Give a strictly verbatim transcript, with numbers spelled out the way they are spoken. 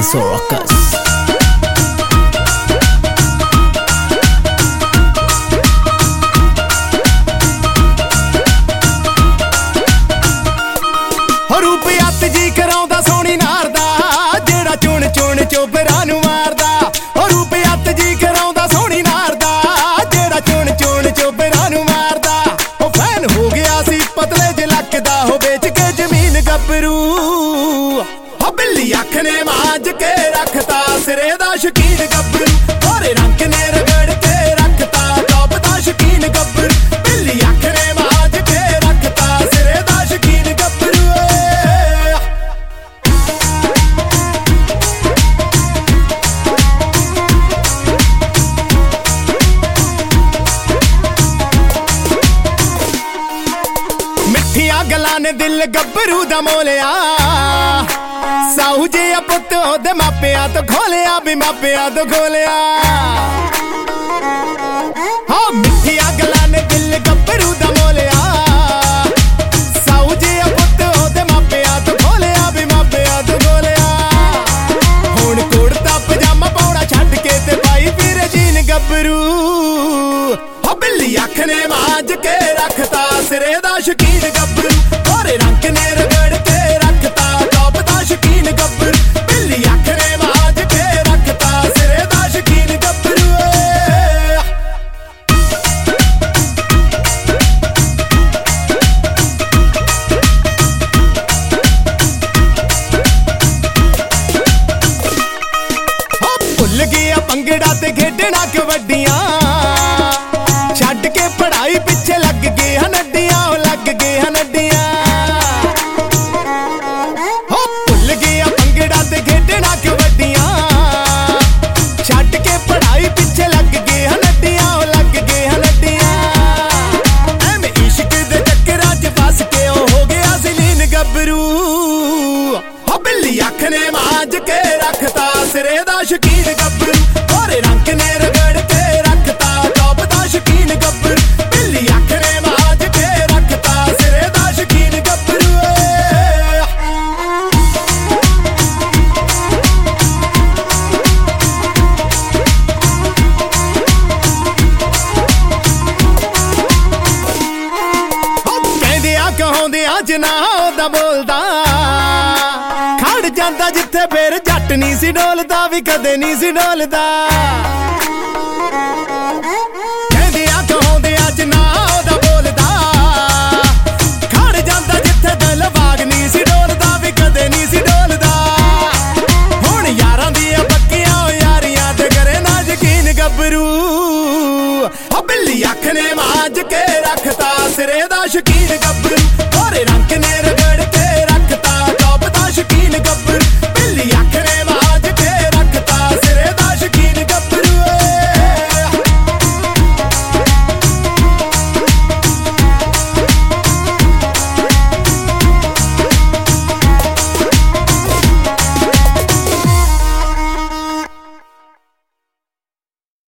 the Soul Rockers. रूप अत जी कराउंदा सोहनी नार दा जेड़ा चुन चुन चोबरां नूं मारदा। ओ रूप अत जी कराउंदा सोहनी नार दा जेड़ा चुन चुन चोबरां नूं मारदा। ओ फैन हो गया सी पतले जे लक दा हो बेच के जमीन गबरू। ओ बिल्ली अख ने मांज के रखता सिरे दा शकीन गबरू। गोरे रंग ने रगड़ के रखता टॉप दा शकीन गबरू। बिल्ली अख ने मांज के रखता सिरे दा शकीन गबरू। गल्लां ने दिल गब्बरू दा मोलिया साहू जी पुत्त ओदे मापिया तो खोलिया भी मापिया तो खोलिया। हाँ मिठिया गल्लां ने दिल गब्बरू दा मोलिया साहू जी पुत्त ओदे मापिया तो खोलिया भी मापिया तो खोलिया। हुण कुड़ता पजामा पाउणा छड्ड के ते पाई फिर जीन गब्बरू। हो बिल्ली अख ने मांज के रखता सिरे दा शकीन गब्बरू। गोरे रंग ने रगड़ के रखता टॉप दा शकीन गब्बरू। बिल्ली अख ने मांज के रखता सिरे दा शकीन गब्बरू। भुल गया भंगड़ा ते खेडना कबड्डियां छड्ड के पढ़ाई पिछे लग गए हैं नड्डियां लग गए हैं नड्डियां। हो भुल गया भंगड़ा ते खेडना कबड्डियां छड्ड के पढ़ाई पिछे लग गए हैं नड्डियां लग गए हैं नड्डियां। एवें इश्क दे चक्करां च फस के हो गया सी लीन गबरू। हो बिल्ली अख ने मांज के रखता सिरे दा शकीन गबरू। गोरे रंग ने रगड़ के रखता टॉप दा शकीन गबरू। बिल्ली अख ने मांज के रखता सिरे दा शकीन गबरू। कहंदिया कहाउंदिया जना ओदा बोलदा खड़ जांदा जिथे फिर जट नहीं सी डोलदा भी कदे नहीं सी डोलदा। कहंदिया कहाउंदिया जना ओदा बोलदा खड़ जांदा जिथे दिल बाग नहीं सी डोलदा भी कदे नहीं सी डोलदा। हुण यारां दियां पक्कियां यारियां ते करे ना यकीन गबरू। ओ बिल्ली अख ने मांज के रखता सिरे दा शकीन गबरू।